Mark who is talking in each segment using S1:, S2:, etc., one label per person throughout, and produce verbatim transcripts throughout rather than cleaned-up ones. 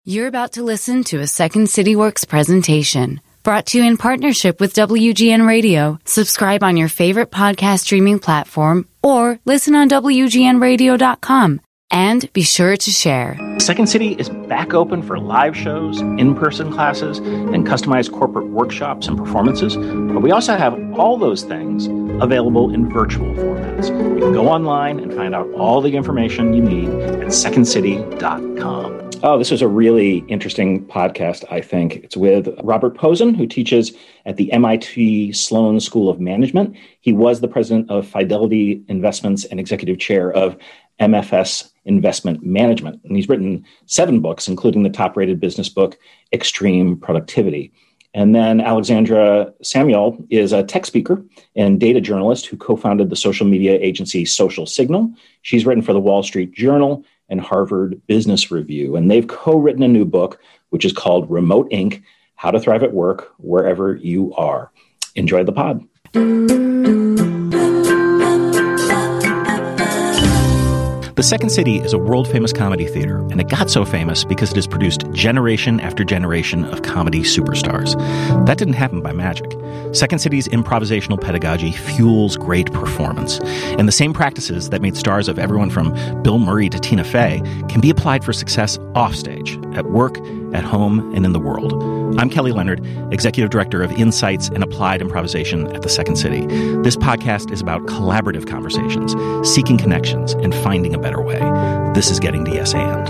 S1: You're about to listen to a Second City Works presentation brought to you in partnership with W G N Radio. Subscribe on your favorite podcast streaming platform or listen on W G N radio dot com. And be sure to share.
S2: Second City is back open for live shows, in-person classes, and customized corporate workshops and performances. But we also have all those things available in virtual formats. You can go online and find out all the information you need at second city dot com. Oh, this was a really interesting podcast, I think. It's with Robert Posen, who teaches at the M I T Sloan School of Management. He was the president of Fidelity Investments and executive chair of M F S Investment Management. And he's written seven books, including the top-rated business book, Extreme Productivity. And then Alexandra Samuel is a tech speaker and data journalist who co-founded the social media agency Social Signal. She's written for the Wall Street Journal and Harvard Business Review. And they've co-written a new book, which is called Remote Incorporated, How to Thrive at Work Wherever You Are. Enjoy the pod. The Second City is a world-famous comedy theater, and it got so famous because it has produced generation after generation of comedy superstars. That didn't happen by magic. Second City's improvisational pedagogy fuels great performance, and the same practices that made stars of everyone from Bill Murray to Tina Fey can be applied for success offstage, at work, at home, and in the world. I'm Kelly Leonard, Executive Director of Insights and Applied Improvisation at the Second City. This podcast is about collaborative conversations, seeking connections, and finding a better way. This is Getting to Yes And.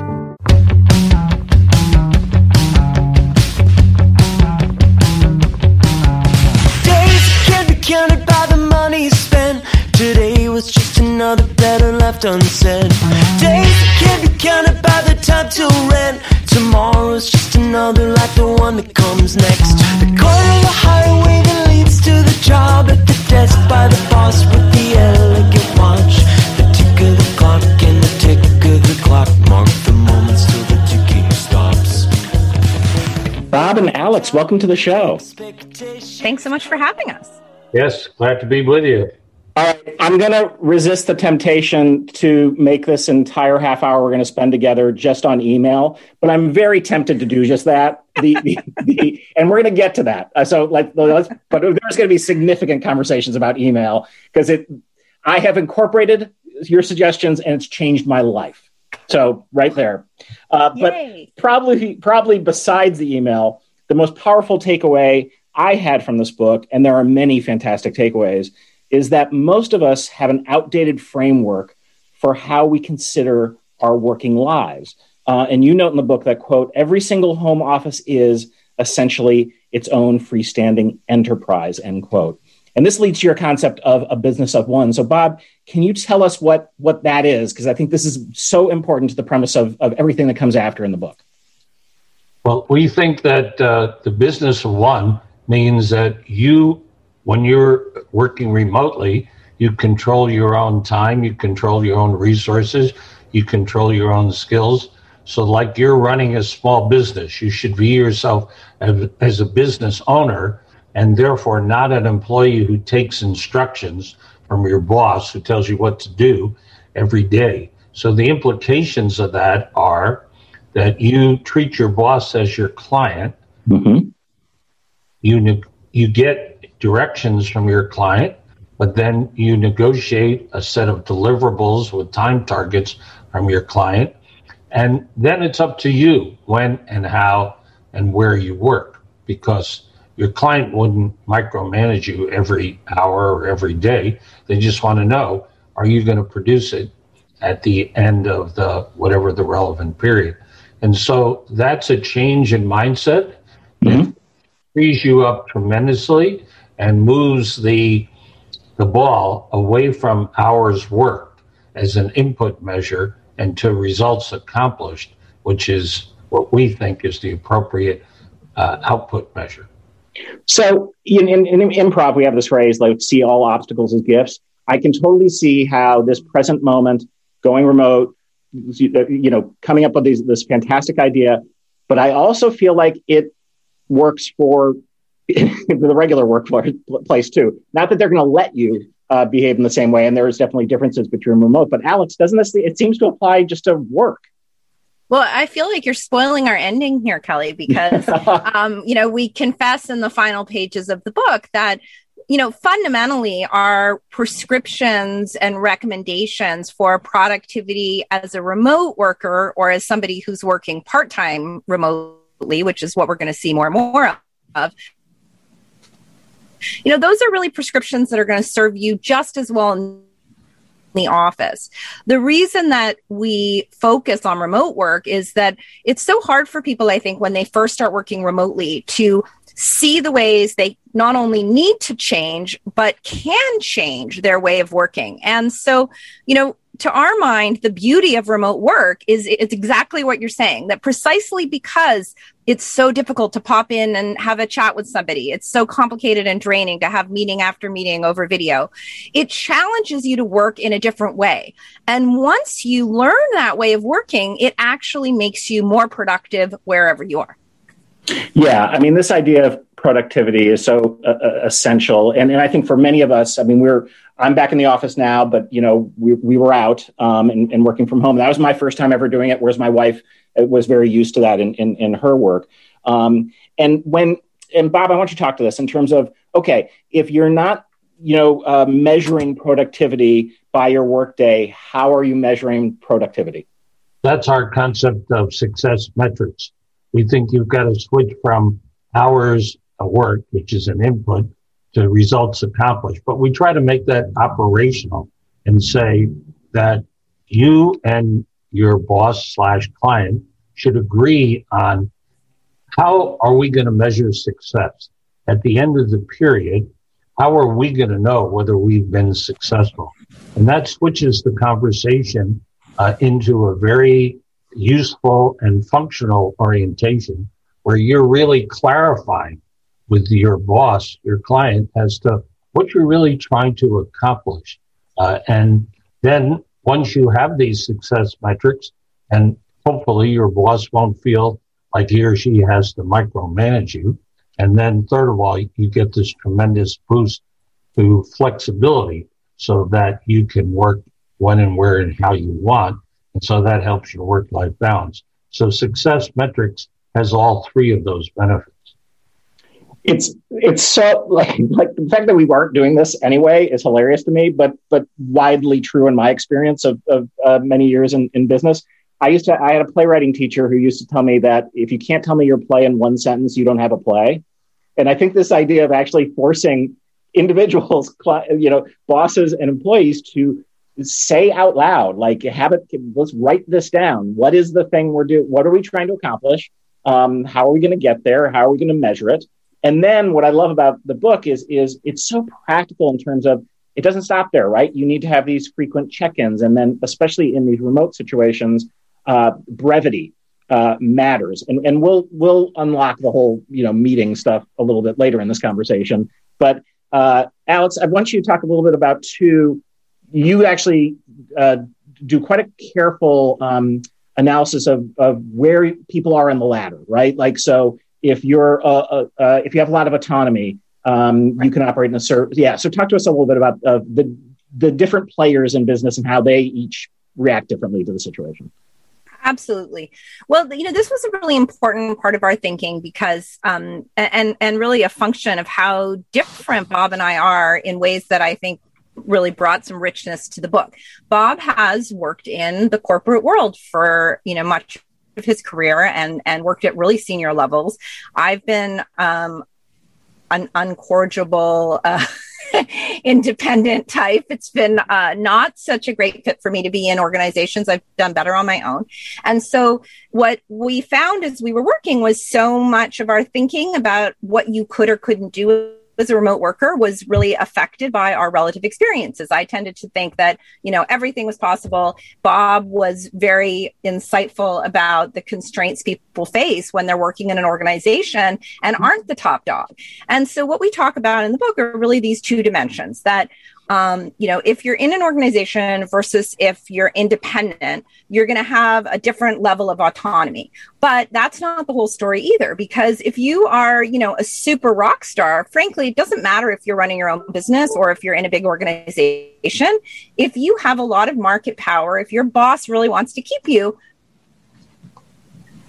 S3: Days can't be counted by the money spent. Today was just another letter left unsaid. Days can't be counted by the time till rent. Tomorrow's just another like the one that comes next. The corner of the highway that leads to the job, at the desk by the boss with the elegant watch. The tick of the clock and the tick of the clock mark the moments till the ticking stops.
S2: Bob and Alex, welcome to the show.
S4: Thanks so much for having us.
S5: Yes, glad to be with you.
S2: All right, I'm going to resist the temptation to make this entire half hour we're going to spend together just on email, but I'm very tempted to do just that. The, the, the and we're going to get to that. Uh, so, like, let's, but there's going to be significant conversations about email because it. I have incorporated your suggestions and it's changed my life. So, right there. Uh, but probably, probably besides the email, the most powerful takeaway I had from this book, and there are many fantastic takeaways, is that most of us have an outdated framework for how we consider our working lives. Uh, and you note in the book that, quote, every single home office is essentially its own freestanding enterprise, end quote. And this leads to your concept of a business of one. So, Bob, can you tell us what, what that is? Because I think this is so important to the premise of, of everything that comes after in the book.
S5: Well, we think that uh, the business of one means that you, when you're working remotely, you control your own time, you control your own resources, you control your own skills. So like you're running a small business, you should view yourself as, as a business owner and therefore not an employee who takes instructions from your boss who tells you what to do every day. So the implications of that are that you treat your boss as your client. Mm-hmm. You, you get directions from your client, but then you negotiate a set of deliverables with time targets from your client. And then it's up to you when and how and where you work, because your client wouldn't micromanage you every hour or every day. They just want to know, are you going to produce it at the end of the whatever the relevant period? And so that's a change in mindset. Mm-hmm. It frees you up tremendously and moves the the ball away from hours worked as an input measure and to results accomplished, which is what we think is the appropriate uh, output measure.
S2: So in, in, in improv, we have this phrase, like, see all obstacles as gifts. I can totally see how this present moment, going remote, you know, coming up with these, this fantastic idea, but I also feel like it works for the regular workplace too. Not that they're going to let you uh, behave in the same way, and there's definitely differences between remote. But Alex, doesn't this? It seems to apply just to work.
S4: Well, I feel like you're spoiling our ending here, Kelly, because, um, you know, we confess in the final pages of the book that, you know, fundamentally our prescriptions and recommendations for productivity as a remote worker or as somebody who's working part-time remotely, which is what we're going to see more and more of, you know, those are really prescriptions that are going to serve you just as well in the office. The reason that we focus on remote work is that it's so hard for people, I think, when they first start working remotely to see the ways they not only need to change, but can change their way of working. And so, you know, to our mind, the beauty of remote work is it's exactly what you're saying, that precisely because it's so difficult to pop in and have a chat with somebody, it's so complicated and draining to have meeting after meeting over video, it challenges you to work in a different way. And once you learn that way of working, it actually makes you more productive wherever you are.
S2: Yeah, I mean, this idea of productivity is so uh, essential. And, and I think for many of us, I mean, we're, I'm back in the office now, but, you know, we, we were out um, and, and working from home. That was my first time ever doing it, whereas my wife was very used to that in, in, in her work. Um, and when, and Bob, I want you to talk to this in terms of, okay, if you're not, you know, uh, measuring productivity by your workday, how are you measuring productivity?
S5: That's our concept of success metrics. We think you've got to switch from hours of work, which is an input, to results accomplished. But we try to make that operational and say that you and your boss slash client should agree on how are we going to measure success. At the end of the period, how are we going to know whether we've been successful? And that switches the conversation uh, into a very useful and functional orientation where you're really clarifying with your boss, your client, as to what you're really trying to accomplish. Uh, and then once you have these success metrics, and hopefully your boss won't feel like he or she has to micromanage you. And then third of all, you get this tremendous boost to flexibility so that you can work when and where and how you want. And so that helps your work-life balance. So success metrics has all three of those benefits.
S2: It's it's so like like the fact that we weren't doing this anyway is hilarious to me, but but widely true in my experience of, of uh, many years in, in business. I used to I had a playwriting teacher who used to tell me that if you can't tell me your play in one sentence, you don't have a play. And I think this idea of actually forcing individuals, you know, bosses and employees to say out loud, like have it, let's write this down. What is the thing we're doing? What are we trying to accomplish? Um, how are we going to get there? How are we going to measure it? And then what I love about the book is, is it's so practical in terms of it doesn't stop there, right? You need to have these frequent check-ins. And then especially in these remote situations, uh, brevity uh, matters. And, and we'll, we'll unlock the whole, you know, meeting stuff a little bit later in this conversation. But uh, Alex, I want you to talk a little bit about two, you actually uh, do quite a careful um, analysis of, of where people are in the ladder, right? Like, so if you're, uh, uh, uh, if you have a lot of autonomy, um, right. you can operate in a service. Yeah. So talk to us a little bit about uh, the, the different players in business and how they each react differently to the situation.
S4: Absolutely. Well, you know, this was a really important part of our thinking because, um, and, and really a function of how different Bob and I are in ways that I think really brought some richness to the book. Bob has worked in the corporate world for, you know, much of his career and, and worked at really senior levels. I've been, um, an uncorrigible, uh, independent type. It's been uh, not such a great fit for me to be in organizations. I've done better on my own. And so what we found as we were working was so much of our thinking about what you could or couldn't do as a remote worker was really affected by our relative experiences. I tended to think that, you know, everything was possible. Bob was very insightful about the constraints people face when they're working in an organization and aren't the top dog. And so what we talk about in the book are really these two dimensions that, um, you know, if you're in an organization versus if you're independent, you're going to have a different level of autonomy. But that's not the whole story either, because if you are, you know, a super rock star, frankly, it doesn't matter if you're running your own business or if you're in a big organization. If you have a lot of market power, if your boss really wants to keep you,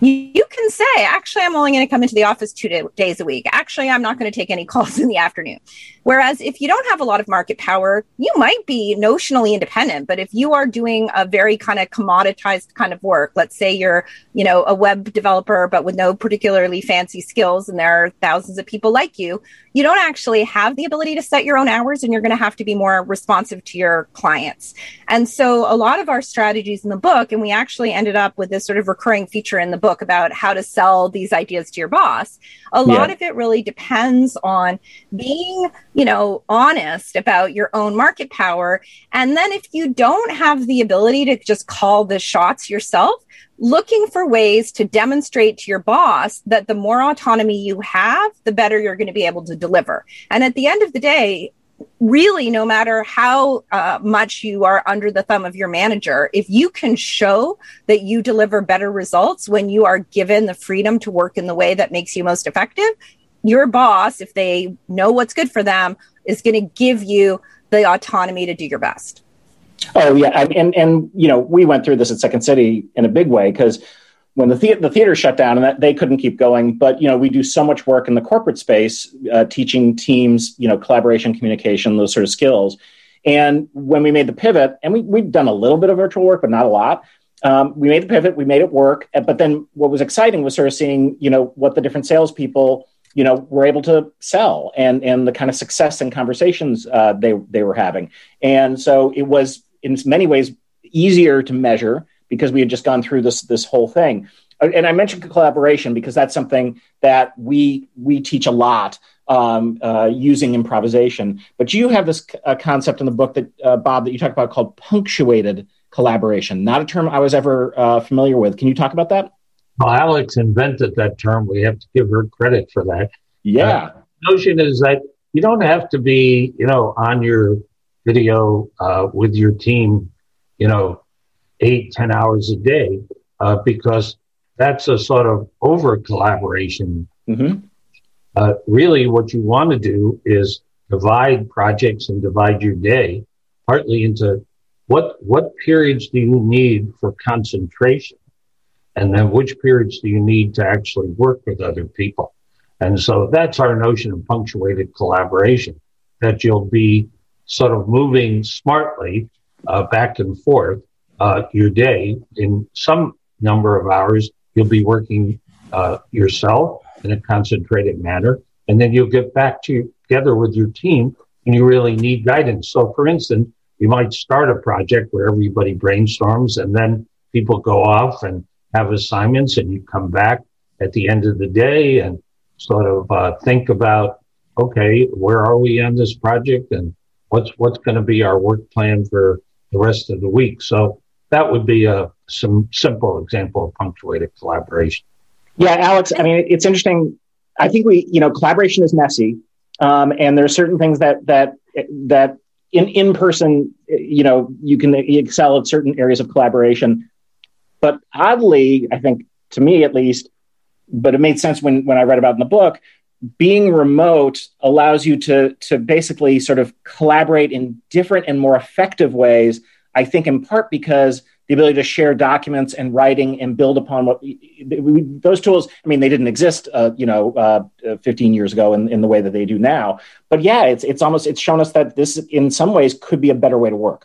S4: You can say, actually, I'm only going to come into the office two day, days a week. Actually, I'm not going to take any calls in the afternoon. Whereas if you don't have a lot of market power, you might be notionally independent. But if you are doing a very kind of commoditized kind of work, let's say you're, you know, a web developer, but with no particularly fancy skills, and there are thousands of people like you, you don't actually have the ability to set your own hours, and you're going to have to be more responsive to your clients. And so a lot of our strategies in the book, and we actually ended up with this sort of recurring feature in the book about how to sell these ideas to your boss. A lot yeah. of it really depends on being, you know, honest about your own market power. And then if you don't have the ability to just call the shots yourself, looking for ways to demonstrate to your boss that the more autonomy you have, the better you're going to be able to deliver. And at the end of the day, really, no matter how uh, much you are under the thumb of your manager, if you can show that you deliver better results when you are given the freedom to work in the way that makes you most effective, your boss, if they know what's good for them, is going to give you the autonomy to do your best.
S2: Oh, yeah. And, and you know, we went through this at Second City in a big way, because when the, the- the theater shut down and that they couldn't keep going, but, you know, we do so much work in the corporate space, uh, teaching teams, you know, collaboration, communication, those sort of skills. And when we made the pivot, and we, we've done a little bit of virtual work, but not a lot. Um, we made the pivot, we made it work. But then what was exciting was sort of seeing, you know, what the different salespeople, you know, were able to sell, and, and the kind of success and conversations uh, they, they were having. And so it was in many ways easier to measure, because we had just gone through this this whole thing. And I mentioned collaboration because that's something that we we teach a lot um, uh, using improvisation. But you have this uh, concept in the book that, uh, Bob, that you talk about called punctuated collaboration, not a term I was ever uh, familiar with. Can you talk about that?
S5: Well, Alex invented that term. We have to give her credit for that.
S2: Yeah.
S5: Uh, the notion is that you don't have to be, you know, on your video uh, with your team, you know, eight, ten hours a day, uh, because that's a sort of over collaboration. Mm-hmm. Uh, really, what you want to do is divide projects and divide your day partly into what what periods do you need for concentration, and then which periods do you need to actually work with other people. And so that's our notion of punctuated collaboration, that you'll be sort of moving smartly uh, back and forth Uh, your day. In some number of hours, you'll be working uh, yourself in a concentrated manner, and then you'll get back to together with your team, and you really need guidance. So, for instance, you might start a project where everybody brainstorms, and then people go off and have assignments, and you come back at the end of the day and sort of uh, think about, okay, where are we on this project, and what's what's going to be our work plan for the rest of the week. So that would be a some simple example of punctuated collaboration.
S2: Yeah, Alex, I mean, it's interesting. I think we, you know, collaboration is messy. Um, and there are certain things that, that, that in, in person, you know, you can excel at certain areas of collaboration. But oddly, I think to me at least, but it made sense when, when I read about it in the book, being remote allows you to, to basically sort of collaborate in different and more effective ways. I think in part because the ability to share documents and writing and build upon what we, those tools, I mean, they didn't exist, uh, you know, uh, fifteen years ago in, in the way that they do now. But yeah, it's it's almost, it's shown us that this in some ways could be a better way to work.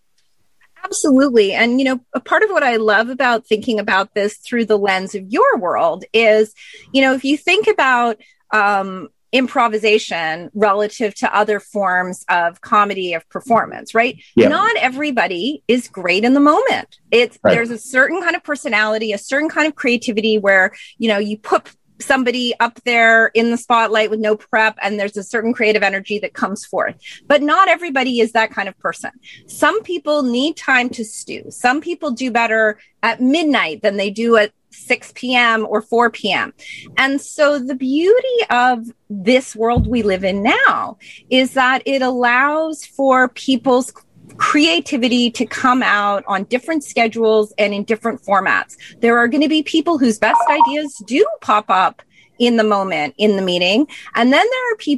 S4: Absolutely. And, you know, a part of what I love about thinking about this through the lens of your world is, you know, if you think about, um, improvisation relative to other forms of comedy of performance, right? Yeah. Not everybody is great in the moment. It's right. There's a certain kind of personality, a certain kind of creativity where, you know, you put somebody up there in the spotlight with no prep, and there's a certain creative energy that comes forth. But not everybody is that kind of person. Some people need time to stew. Some people do better at midnight than they do at six p.m. or four p.m. And so the beauty of this world we live in now is that it allows for people's creativity to come out on different schedules and in different formats. There are going to be people whose best ideas do pop up in the moment, in the meeting. And then there are people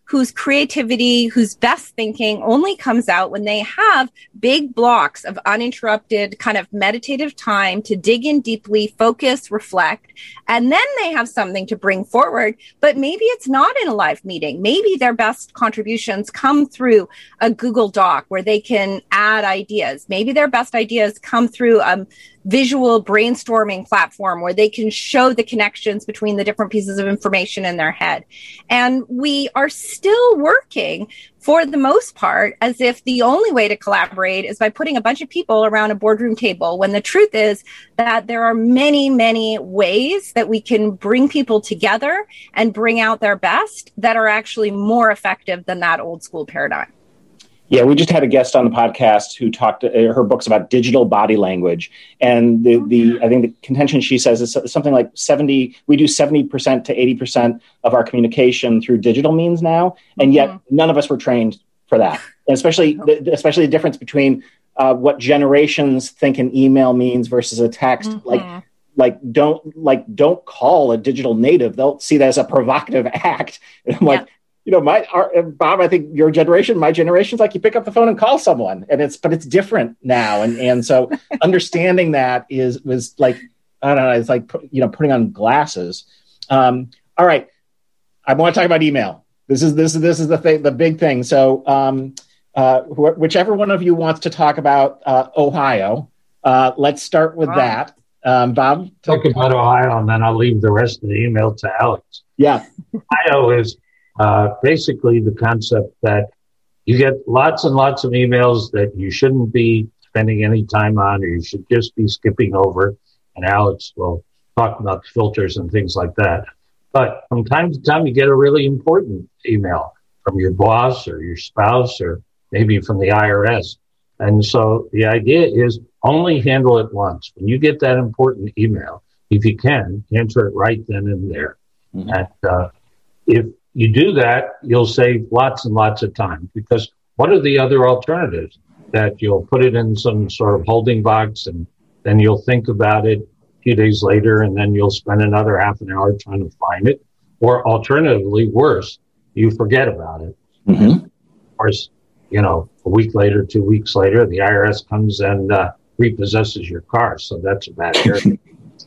S4: whose creativity, whose best thinking only comes out when they have big blocks of uninterrupted kind of meditative time to dig in deeply, focus, reflect, and then they have something to bring forward. But maybe it's not in a live meeting. Maybe their best contributions come through a Google Doc where they can add ideas. Maybe their best ideas come through a visual brainstorming platform where they can show the connections between the different pieces of information in their head. And we are still working, for the most part, as if the only way to collaborate is by putting a bunch of people around a boardroom table, when the truth is that there are many, many ways that we can bring people together and bring out their best that are actually more effective than that old school paradigm.
S2: Yeah, we just had a guest on the podcast who talked, uh, her book's about digital body language. And the, the I think the contention she says is something like seventy, we do seventy percent to eighty percent of our communication through digital means now. And yet mm-hmm. none of us were trained for that. And especially, the, especially the difference between uh, what generations think an email means versus a text. Mm-hmm. Like, like don't, like don't call a digital native. They'll see that as a provocative act. And I'm like, yeah. You know, my our, Bob, I think your generation, my generation's like you pick up the phone and call someone, and it's but it's different now, and and so understanding that is was like I don't know, it's like you know putting on glasses. Um, all right, I want to talk about email. This is this is this is the thing, the big thing. So, um, uh, wh- whichever one of you wants to talk about uh, Ohio, uh, let's start with wow. that. Um, Bob,
S5: talk about Ohio, and then I'll leave the rest of the email to Alex.
S2: Yeah,
S5: Ohio is. Uh, basically, the concept that you get lots and lots of emails that you shouldn't be spending any time on, or you should just be skipping over. And Alex will talk about filters and things like that. But from time to time, you get a really important email from your boss or your spouse or maybe from the I R S. And so the idea is only handle it once. When you get that important email, if you can, answer it right then and there. Mm-hmm. And uh, if you do that, you'll save lots and lots of time, because what are the other alternatives? That you'll put it in some sort of holding box and then you'll think about it a few days later and then you'll spend another half an hour trying to find it. Or alternatively, worse, you forget about it. Mm-hmm. Of course, you know, a week later, two weeks later, the I R S comes and uh, repossesses your car. So that's a bad area.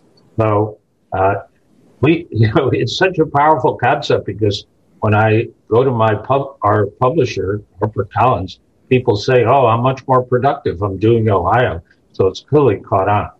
S5: so uh, we, you know, it's such a powerful concept, because when I go to my pub, our publisher, HarperCollins, people say, oh, I'm much more productive. I'm doing Ohio. So it's clearly caught on.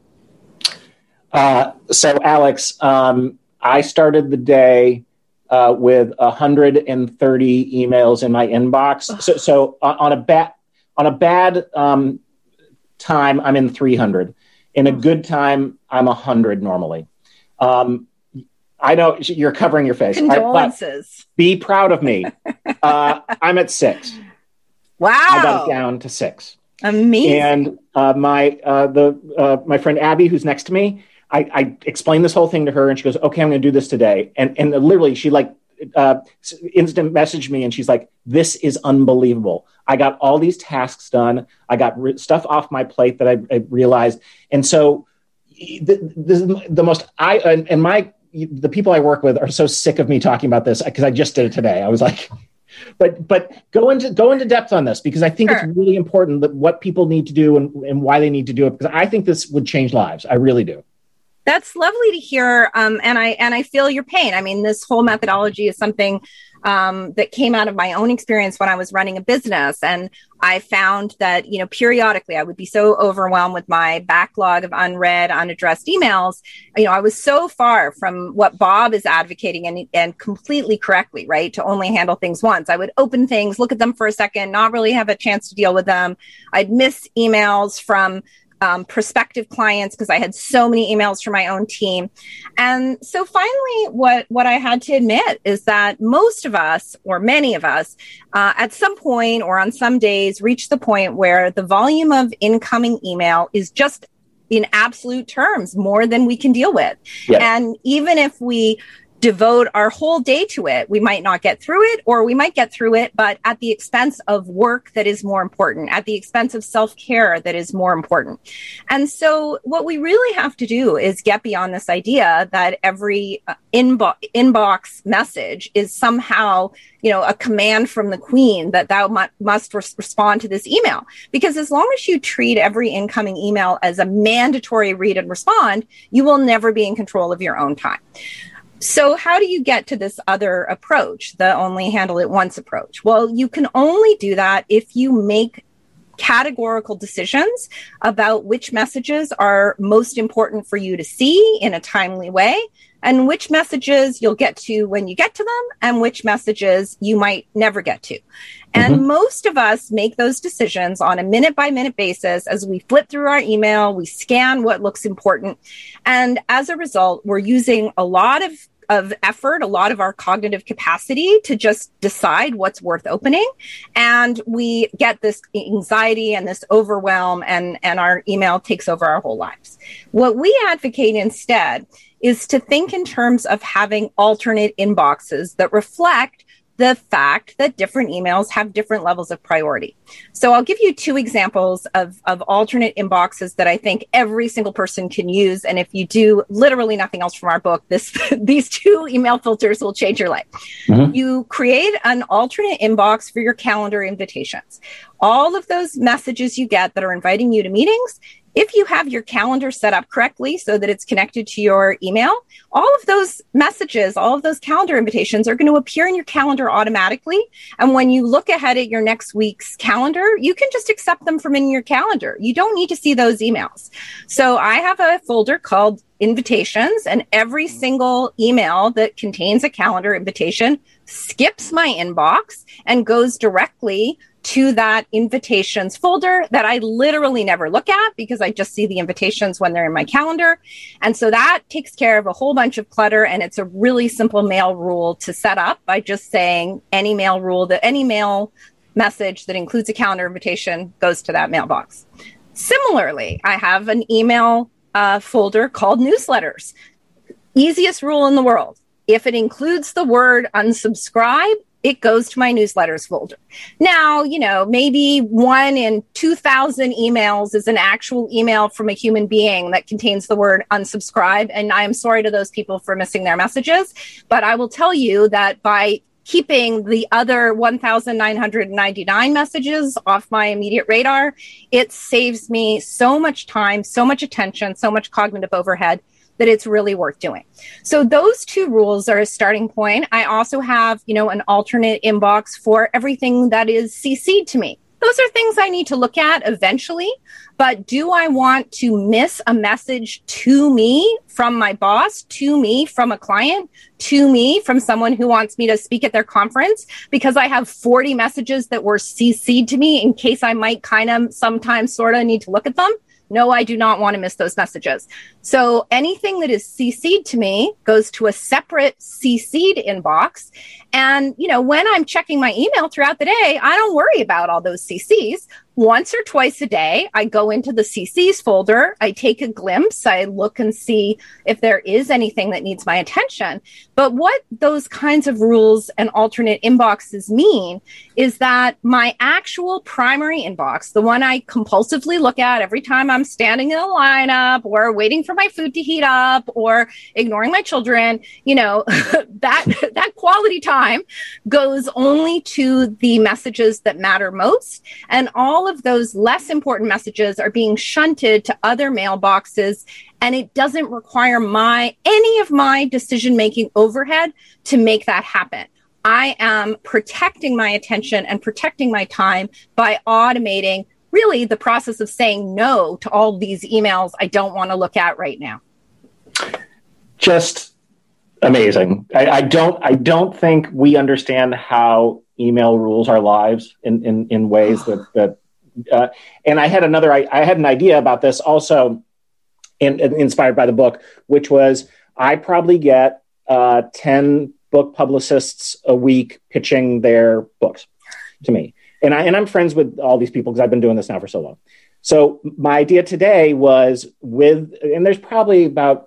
S2: Uh, so, Alex, um, I started the day uh, with one hundred thirty emails in my inbox. So, so on a bad on a bad um, time, I'm in three hundred. In a good time, I'm one hundred normally. Um, I know you're covering your face.
S4: Condolences.
S2: I, be proud of me. uh, I'm at six.
S4: Wow.
S2: I got it down to six.
S4: Amazing.
S2: And uh, my uh, the uh, my friend Abby, who's next to me, I, I explained this whole thing to her, and she goes, "Okay, I'm going to do this today." And and literally, she like uh, instant messaged me, and she's like, "This is unbelievable. I got all these tasks done. I got re- stuff off my plate that I, I realized." And so, the, the, the most I and, and my the people I work with are so sick of me talking about this, because I just did it today. I was like, but but go into go into depth on this, because I think sure. it's really important that what people need to do and, and why they need to do it, because I think this would change lives. I really do.
S4: That's lovely to hear. Um, and I and I feel your pain. I mean, this whole methodology is something um, that came out of my own experience when I was running a business. And I found that, you know, periodically I would be so overwhelmed with my backlog of unread, unaddressed emails. You know, I was so far from what Bob is advocating, and, and completely correctly, right, to only handle things once. I would open things, look at them for a second, not really have a chance to deal with them. I'd miss emails from Um, prospective clients because I had so many emails from my own team. And so finally, what, what I had to admit is that most of us, or many of us, uh, at some point or on some days, reach the point where the volume of incoming email is just, in absolute terms, more than we can deal with. Yeah. And even if we devote our whole day to it, we might not get through it, or we might get through it, but at the expense of work that is more important, at the expense of self-care that is more important. And so what we really have to do is get beyond this idea that every uh, inbo- inbox message is somehow, you know, a command from the queen that thou mu- must res- respond to this email. Because as long as you treat every incoming email as a mandatory read and respond, you will never be in control of your own time. So how do you get to this other approach, the only handle it once approach? Well, you can only do that if you make categorical decisions about which messages are most important for you to see in a timely way, and which messages you'll get to when you get to them, and which messages you might never get to. And mm-hmm. most of us make those decisions on a minute by minute basis as we flip through our email, we scan what looks important. And as a result, we're using a lot of of effort, a lot of our cognitive capacity to just decide what's worth opening. And we get this anxiety and this overwhelm, and, and our email takes over our whole lives. What we advocate instead is to think in terms of having alternate inboxes that reflect the fact that different emails have different levels of priority. So I'll give you two examples of, of alternate inboxes that I think every single person can use. And if you do literally nothing else from our book, this these two email filters will change your life. Mm-hmm. You create an alternate inbox for your calendar invitations. All of those messages you get that are inviting you to meetings, if you have your calendar set up correctly so that it's connected to your email, all of those messages, all of those calendar invitations are going to appear in your calendar automatically. And when you look ahead at your next week's calendar, you can just accept them from in your calendar. You don't need to see those emails. So I have a folder called invitations, and every single email that contains a calendar invitation skips my inbox and goes directly to that invitations folder that I literally never look at because I just see the invitations when they're in my calendar. And so that takes care of a whole bunch of clutter. And it's a really simple mail rule to set up by just saying any mail rule that any mail message that includes a calendar invitation goes to that mailbox. Similarly, I have an email uh, folder called newsletters. Easiest rule in the world. If it includes the word unsubscribe, it goes to my newsletters folder. Now, you know, maybe one in two thousand emails is an actual email from a human being that contains the word unsubscribe. And I am sorry to those people for missing their messages. But I will tell you that by keeping the other one thousand nine hundred ninety-nine messages off my immediate radar, it saves me so much time, so much attention, so much cognitive overhead that it's really worth doing. So those two rules are a starting point. I also have, you know, an alternate inbox for everything that is C C'd to me. Those are things I need to look at eventually, but do I want to miss a message to me from my boss, to me from a client, to me from someone who wants me to speak at their conference because I have forty messages that were C C'd to me in case I might kind of sometimes sort of need to look at them? No, I do not want to miss those messages. So anything that is C C'd to me goes to a separate C C'd inbox. And, you know, when I'm checking my email throughout the day, I don't worry about all those C Cs. Once or twice a day, I go into the C Cs folder, I take a glimpse, I look and see if there is anything that needs my attention. But what those kinds of rules and alternate inboxes mean is that my actual primary inbox, the one I compulsively look at every time I'm standing in a lineup or waiting for my food to heat up or ignoring my children, you know, that that quality time goes only to the messages that matter most. And all of those less important messages are being shunted to other mailboxes, and it doesn't require my any of my decision-making overhead to make that happen. I am protecting my attention and protecting my time by automating really the process of saying no to all these emails I don't want to look at right now.
S2: Just amazing. I, I don't I don't think we understand how email rules our lives in, in, in ways that, that uh, and I had another, I, I had an idea about this also in, in, inspired by the book, which was I probably get uh, ten book publicists a week pitching their books to me. And, I, and I'm friends with all these people because I've been doing this now for so long. So my idea today was with, and there's probably about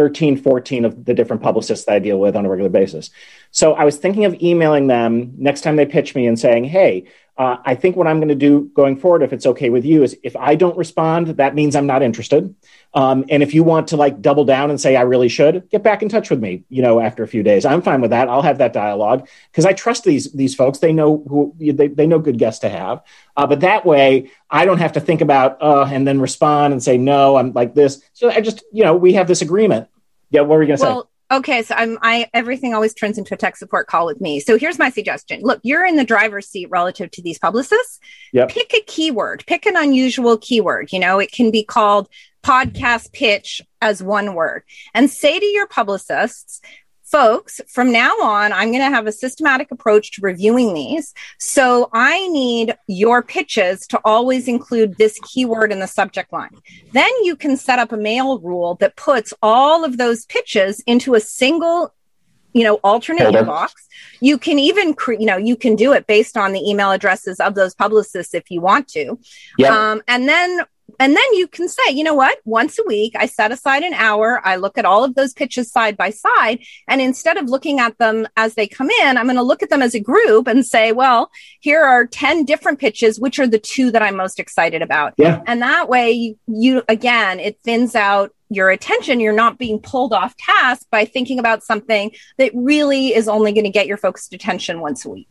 S2: thirteen, fourteen of the different publicists that I deal with on a regular basis. So I was thinking of emailing them next time they pitch me and saying, hey, uh, I think what I'm going to do going forward, if it's okay with you, is if I don't respond, that means I'm not interested. Um, and if you want to like double down and say I really should, get back in touch with me, you know, after a few days. I'm fine with that. I'll have that dialogue because I trust these these folks. They know who they, they know good guests to have. Uh, but that way, I don't have to think about uh, and then respond and say no. I'm like this. So I just, you know, we have this agreement. Yeah, what were you going to
S4: well,
S2: say?
S4: Okay, so I'm I everything always turns into a tech support call with me. So here's my suggestion. Look, you're in the driver's seat relative to these publicists.
S2: Yep.
S4: Pick a keyword, pick an unusual keyword. You know, it can be called podcast pitch as one word, and say to your publicists, folks, from now on, I'm going to have a systematic approach to reviewing these. So I need your pitches to always include this keyword in the subject line. Then you can set up a mail rule that puts all of those pitches into a single, you know, alternate
S2: Okay.
S4: inbox. You can even, cre- you know, you can do it based on the email addresses of those publicists if you want to.
S2: Yep.
S4: Um, and then And then you can say, you know what, once a week, I set aside an hour. I look at all of those pitches side by side. And instead of looking at them as they come in, I'm going to look at them as a group and say, well, here are ten different pitches. Which are the two that I'm most excited about?
S2: Yeah.
S4: And that way, you, you again, it thins out your attention. You're not being pulled off task by thinking about something that really is only going to get your focused attention once a week.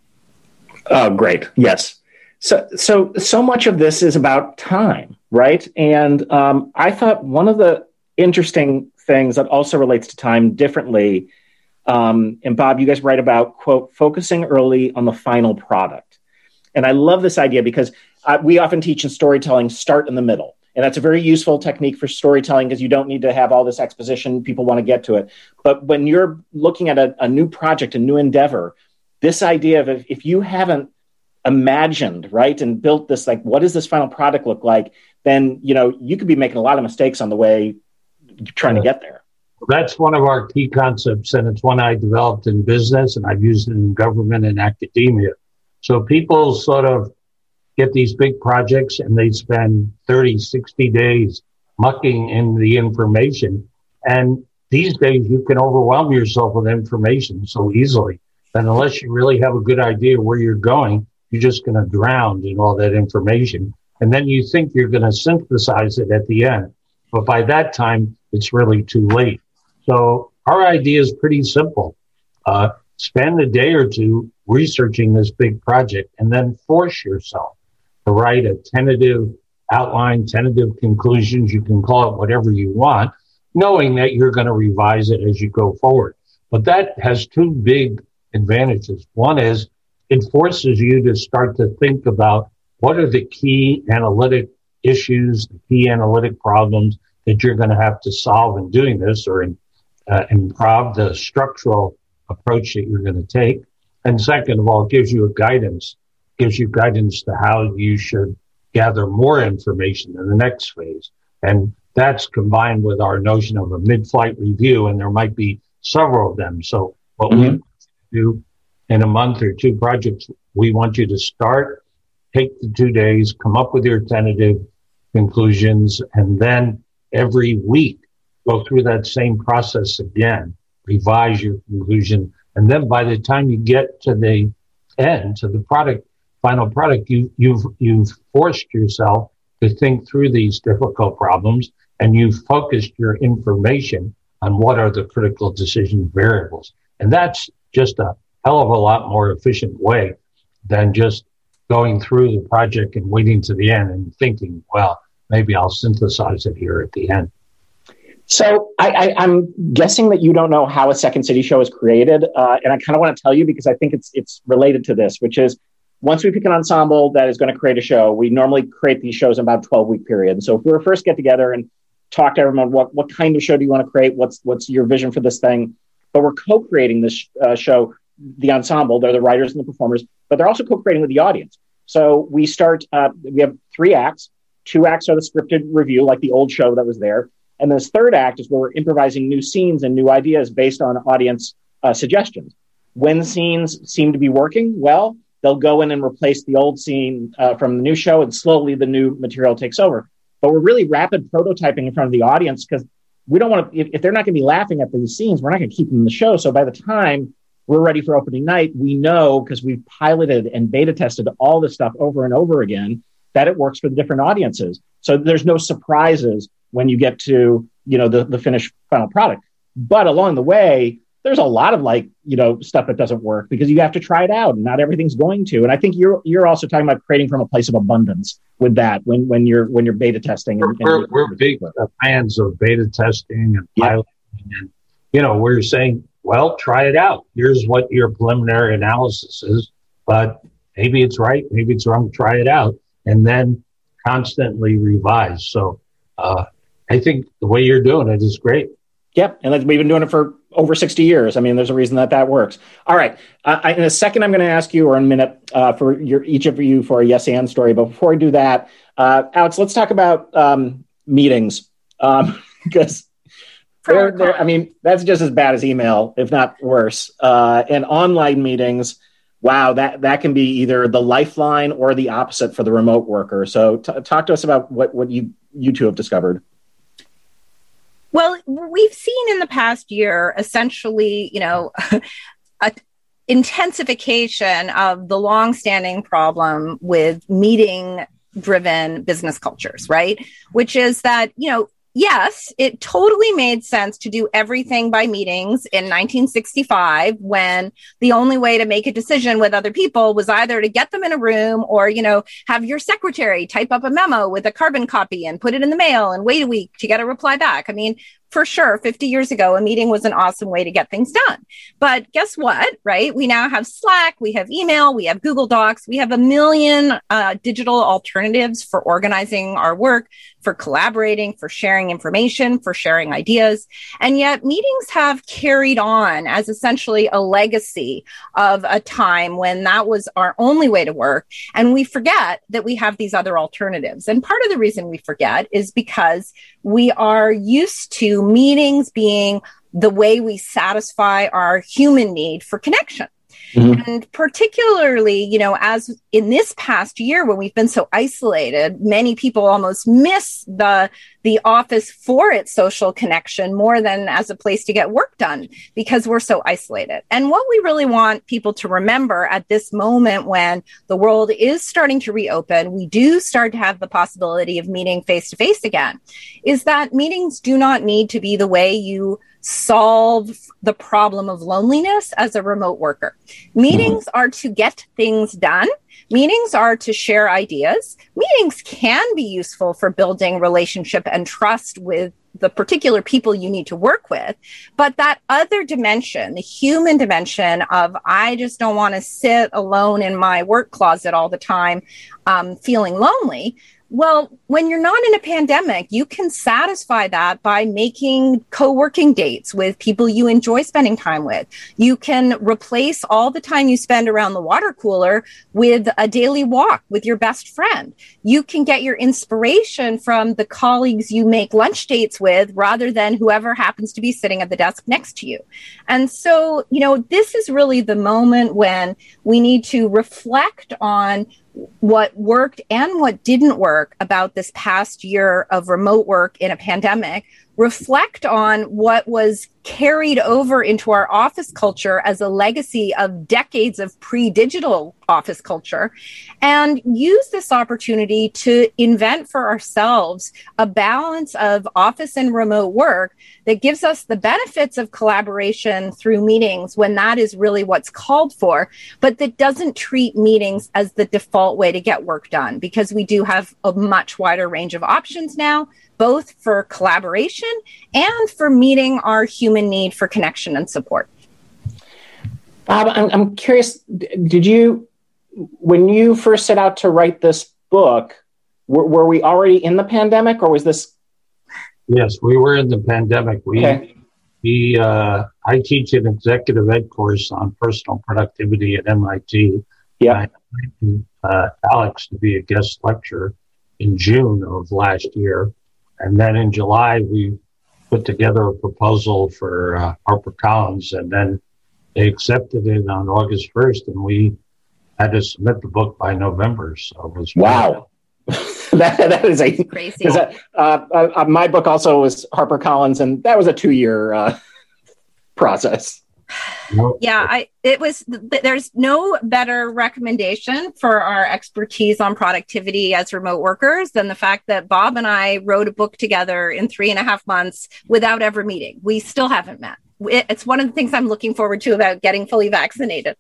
S2: Oh, great. Yes. So, so, so much of this is about time, right? And um, I thought one of the interesting things that also relates to time differently, um, and Bob, you guys write about, quote, focusing early on the final product. And I love this idea because uh, we often teach in storytelling, start in the middle. And that's a very useful technique for storytelling because you don't need to have all this exposition. People want to get to it. But when you're looking at a, a new project, a new endeavor, this idea of if, if you haven't imagined, right, and built this, like, what does this final product look like, then, you know, you could be making a lot of mistakes on the way trying to get there.
S5: That's one of our key concepts, and it's one I developed in business, and I've used it in government and academia. So people sort of get these big projects, and they spend thirty, sixty days mucking in the information. And these days, you can overwhelm yourself with information so easily that unless you really have a good idea where you're going, you're just going to drown in all that information. And then you think you're going to synthesize it at the end. But by that time, it's really too late. So our idea is pretty simple. Uh, spend a day or two researching this big project and then force yourself to write a tentative outline, tentative conclusions. You can call it whatever you want, knowing that you're going to revise it as you go forward. But that has two big advantages. One is it forces you to start to think about what are the key analytic issues, the key analytic problems that you're going to have to solve in doing this, or in, uh, improv the structural approach that you're going to take. And second of all, it gives you a guidance, gives you guidance to how you should gather more information in the next phase. And that's combined with our notion of a mid-flight review, and there might be several of them. So what mm-hmm. we do in a month or two projects, we want you to start, take the two days, come up with your tentative conclusions, and then every week go through that same process again, revise your conclusion. And then by the time you get to the end, to the product, final product, you, you've, you've forced yourself to think through these difficult problems, and you've focused your information on what are the critical decision variables. And that's just a hell of a lot more efficient way than just going through the project and waiting to the end and thinking, well, maybe I'll synthesize it here at the end.
S2: So I, I, I'm guessing that you don't know how a Second City show is created. Uh, and I kind of want to tell you because I think it's it's related to this, which is once we pick an ensemble that is going to create a show, we normally create these shows in about a twelve-week period. And so if we were first get together and talk to everyone, what, what kind of show do you want to create? What's what's your vision for this thing? But we're co-creating this uh, show, the ensemble. They're the writers and the performers, but they're also co-creating with the audience. So we start, uh, we have three acts. Two acts are the scripted review, like the old show that was there. And this third act is where we're improvising new scenes and new ideas based on audience uh, suggestions. When scenes seem to be working well, they'll go in and replace the old scene uh, from the new show, and slowly the new material takes over. But we're really rapid prototyping in front of the audience because we don't want to, if, if they're not going to be laughing at these scenes, we're not going to keep them in the show. So by the time we're ready for opening night, we know, because we've piloted and beta tested all this stuff over and over again, that it works for the different audiences. So there's no surprises when you get to, you know, the, the finished final product. But along the way, there's a lot of like, you know, stuff that doesn't work because you have to try it out and not everything's going to. And I think you're you're also talking about creating from a place of abundance with that when, when you're when you're beta testing. And,
S5: we're,
S2: and
S5: we're big fans of beta testing and piloting. Yep. And, you know, we're saying, well, try it out. Here's what your preliminary analysis is, but maybe it's right, maybe it's wrong, try it out, and then constantly revise. So uh, I think the way you're doing it is great.
S2: Yep, and we've been doing it for over sixty years. I mean, there's a reason that that works. All right, uh, I, in a second, I'm going to ask you, or in a minute, uh, for your each of you for a yes and story. But before I do that, uh, Alex, let's talk about um, meetings, um, because they're, they're, I mean, that's just as bad as email, if not worse. Uh, and online meetings, wow, that that can be either the lifeline or the opposite for the remote worker. So, t- talk to us about what what you you two have discovered.
S4: Well, we've seen in the past year, essentially, you know, a intensification of the longstanding problem with meeting-driven business cultures, right? Which is that, you know, yes, it totally made sense to do everything by meetings in nineteen sixty-five when the only way to make a decision with other people was either to get them in a room or, you know, have your secretary type up a memo with a carbon copy and put it in the mail and wait a week to get a reply back. I mean, for sure, fifty years ago, a meeting was an awesome way to get things done. But guess what, right? We now have Slack, we have email, we have Google Docs, we have a million uh, digital alternatives for organizing our work, for collaborating, for sharing information, for sharing ideas. And yet meetings have carried on as essentially a legacy of a time when that was our only way to work. And we forget that we have these other alternatives. And part of the reason we forget is because we are used to meetings being the way we satisfy our human need for connection. Mm-hmm. And particularly, you know, as in this past year when we've been so isolated, many people almost miss the the office for its social connection more than as a place to get work done because we're so isolated. And what we really want people to remember at this moment when the world is starting to reopen, we do start to have the possibility of meeting face to face again, is that meetings do not need to be the way you solve the problem of loneliness as a remote worker. Meetings are to get things done. Meetings are to share ideas. Meetings can be useful for building relationship and trust with the particular people you need to work with. But that other dimension, the human dimension of, I just don't want to sit alone in my work closet all the time, um, feeling lonely. Well, when you're not in a pandemic, you can satisfy that by making co-working dates with people you enjoy spending time with. You can replace all the time you spend around the water cooler with a daily walk with your best friend. You can get your inspiration from the colleagues you make lunch dates with rather than whoever happens to be sitting at the desk next to you. And so, you know, this is really the moment when we need to reflect on what worked and what didn't work about this past year of remote work in a pandemic, reflect on what was carried over into our office culture as a legacy of decades of pre-digital office culture, and use this opportunity to invent for ourselves a balance of office and remote work that gives us the benefits of collaboration through meetings when that is really what's called for, but that doesn't treat meetings as the default way to get work done, because we do have a much wider range of options now, both for collaboration and for meeting our human need for connection and support.
S2: Bob, I'm, I'm curious, did you, when you first set out to write this book, were, were we already in the pandemic, or was this?
S5: Yes, we were in the pandemic. We, okay. we uh, I teach an executive ed course on personal productivity at M I T.
S2: Yeah.
S5: I invited uh, Alex to be a guest lecturer in June of last year. And then in July, we put together a proposal for uh, HarperCollins, and then they accepted it on August first, and we had to submit the book by November. So it was
S2: wow. that, that is a
S4: crazy.
S2: Uh, uh, my book also was HarperCollins, and that was a two-year uh, process.
S4: Yeah, I it was. There's no better recommendation for our expertise on productivity as remote workers than the fact that Bob and I wrote a book together in three and a half months without ever meeting. We still haven't met. It's one of the things I'm looking forward to about getting fully vaccinated.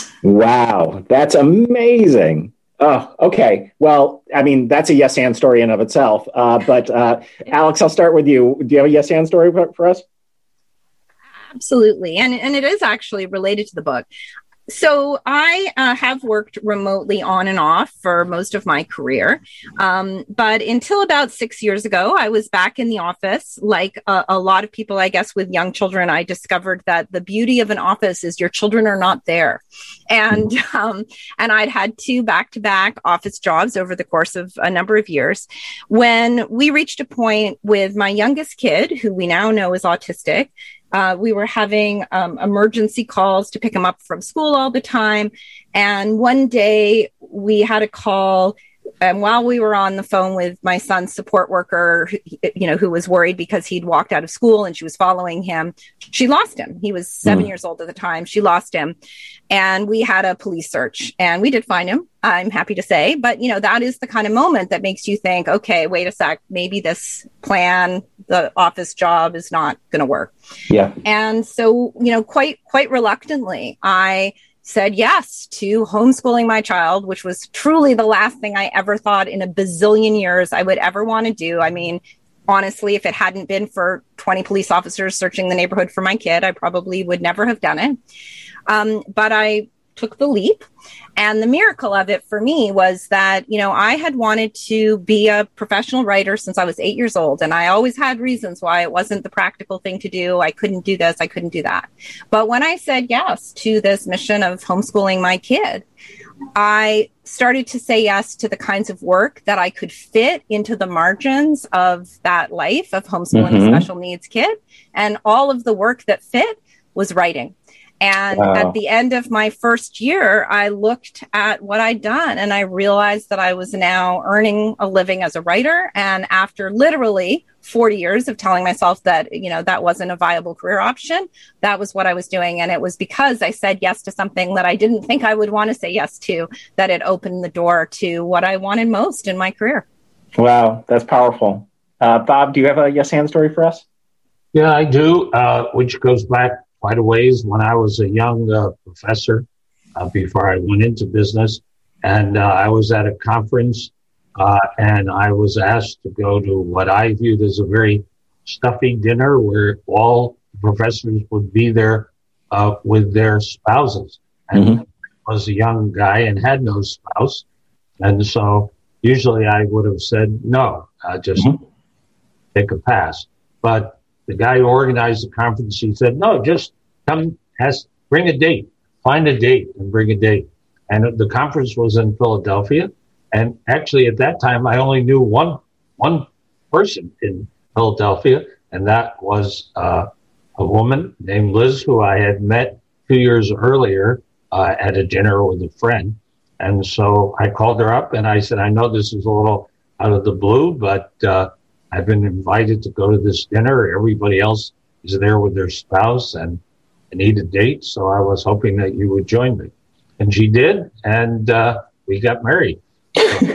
S2: Wow, that's amazing. Oh, okay. Well, I mean, that's a yes and story in of itself. Uh, but uh, Alex, I'll start with you. Do you have a yes and story for, for us?
S4: Absolutely. And, and it is actually related to the book. So I uh, have worked remotely on and off for most of my career. Um, but until about six years ago, I was back in the office. Like a, a lot of people, I guess, with young children, I discovered that the beauty of an office is your children are not there. And, um, and I'd had two back-to-back office jobs over the course of a number of years. When we reached a point with my youngest kid, who we now know is autistic, Uh, we were having um, emergency calls to pick him up from school all the time. And one day we had a call. And while we were on the phone with my son's support worker, you know, who was worried because he'd walked out of school and she was following him, she lost him. He was seven mm. years old at the time. She lost him. And we had a police search and we did find him, I'm happy to say. But, you know, that is the kind of moment that makes you think, okay, wait a sec, maybe this plan, the office job is not going to work.
S2: Yeah.
S4: And so, you know, quite, quite reluctantly, I said yes to homeschooling my child, which was truly the last thing I ever thought in a bazillion years I would ever want to do. I mean, honestly, if it hadn't been for twenty police officers searching the neighborhood for my kid, I probably would never have done it. Um, but I took the leap. And the miracle of it for me was that, you know, I had wanted to be a professional writer since I was eight years old. And I always had reasons why it wasn't the practical thing to do. I couldn't do this. I couldn't do that. But when I said yes to this mission of homeschooling my kid, I started to say yes to the kinds of work that I could fit into the margins of that life of homeschooling mm-hmm. a special needs kid. And all of the work that fit was writing. And wow. at the end of my first year, I looked at what I'd done and I realized that I was now earning a living as a writer. And after literally forty years of telling myself that, you know, that wasn't a viable career option, that was what I was doing. And it was because I said yes to something that I didn't think I would want to say yes to, that it opened the door to what I wanted most in my career.
S2: Wow, that's powerful. Uh, Bob, do you have a yes and story for us?
S5: Yeah, I do, uh, which goes back quite a ways when I was a young uh, professor uh, before I went into business. And uh, I was at a conference uh, and I was asked to go to what I viewed as a very stuffy dinner where all professors would be there uh, with their spouses. And mm-hmm. I was a young guy and had no spouse. And so usually I would have said, no, uh, just mm-hmm. take a pass. But the guy who organized the conference, he said, no, just come, has, bring a date, find a date and bring a date. And the conference was in Philadelphia. And actually at that time, I only knew one, one person in Philadelphia. And that was uh, a woman named Liz, who I had met two years earlier uh, at a dinner with a friend. And so I called her up and I said, I know this is a little out of the blue, but uh, I've been invited to go to this dinner. Everybody else is there with their spouse and I need a date. So I was hoping that you would join me. And she did. And uh, we got married. So,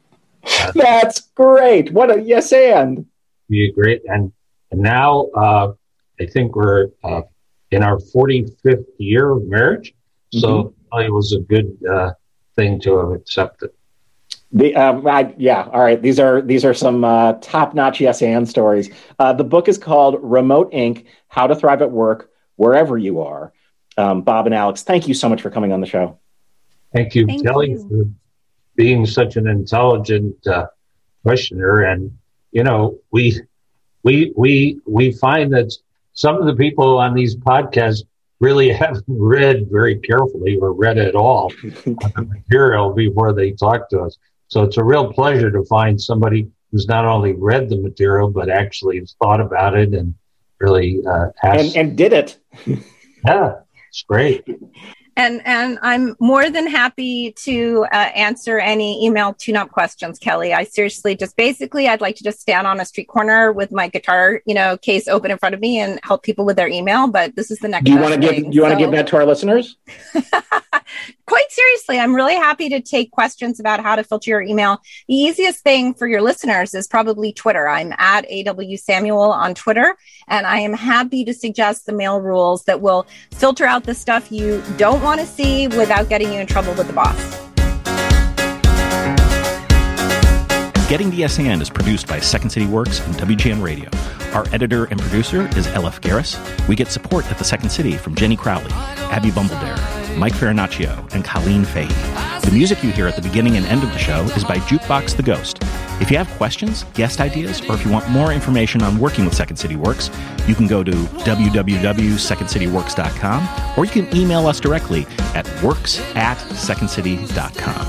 S5: uh,
S2: That's great. What a yes and.
S5: Be great. And, and now uh, I think we're uh, in our forty-fifth year of marriage. Mm-hmm. So it was a good uh, thing to have accepted.
S2: The um, I, yeah, all right. These are these are some uh, top-notch yes and stories. Uh, the book is called Remote Incorporated: How to Thrive at Work Wherever You Are. Um, Bob and Alex, thank you so much for coming on the show.
S5: Thank you,
S4: thank
S5: Kelly,
S4: you.
S5: for being such an intelligent uh, questioner. And you know, we we we we find that some of the people on these podcasts really haven't read very carefully or read at all the material before they talk to us. So it's a real pleasure to find somebody who's not only read the material, but actually has thought about it and really uh, asked.
S2: And, and did it.
S5: Yeah, it's great.
S4: And and I'm more than happy to uh, answer any email tune-up questions, Kelly. I seriously just basically, I'd like to just stand on a street corner with my guitar, you know, case open in front of me and help people with their email. But this is the next.
S2: Do you want to give?
S4: thing,
S2: Do you want to
S4: so.
S2: give that to our listeners?
S4: Quite seriously, I'm really happy to take questions about how to filter your email. The easiest thing for your listeners is probably Twitter. I'm at A W Samuel on Twitter, and I am happy to suggest the mail rules that will filter out the stuff you don't want to see without getting you in trouble with the boss.
S2: Getting the S A N is produced by Second City Works and W G N Radio. Our editor and producer is L F Garris. We get support at the Second City from Jenny Crowley, Abby Bumbledare, Mike Farinaccio, and Colleen Fahey. The music you hear at the beginning and end of the show is by Jukebox the Ghost. If you have questions, guest ideas, or if you want more information on working with Second City Works, you can go to w w w dot second city works dot com, or you can email us directly at works at second city dot com.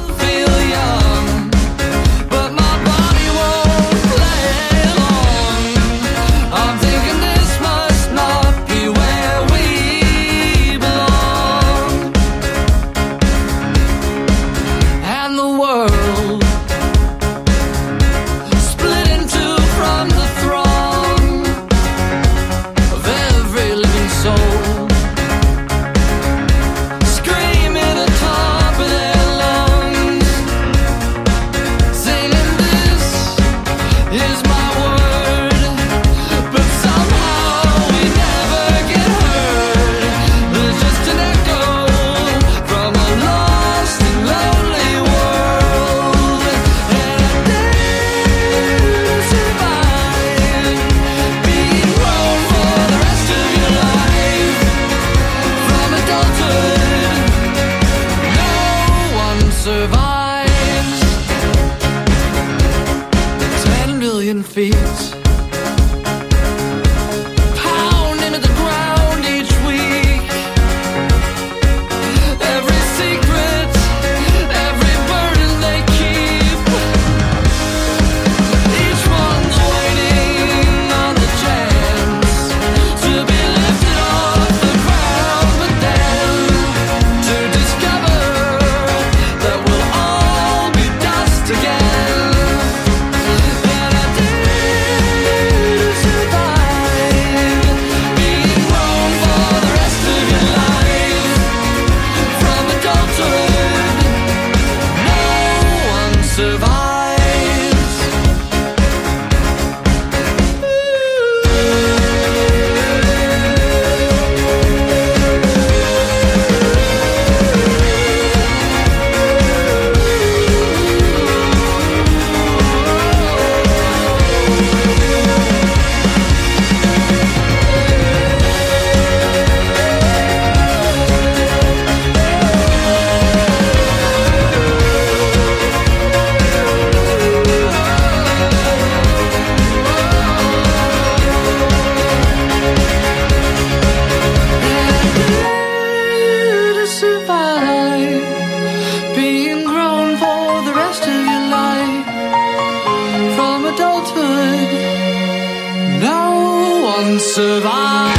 S3: Survive.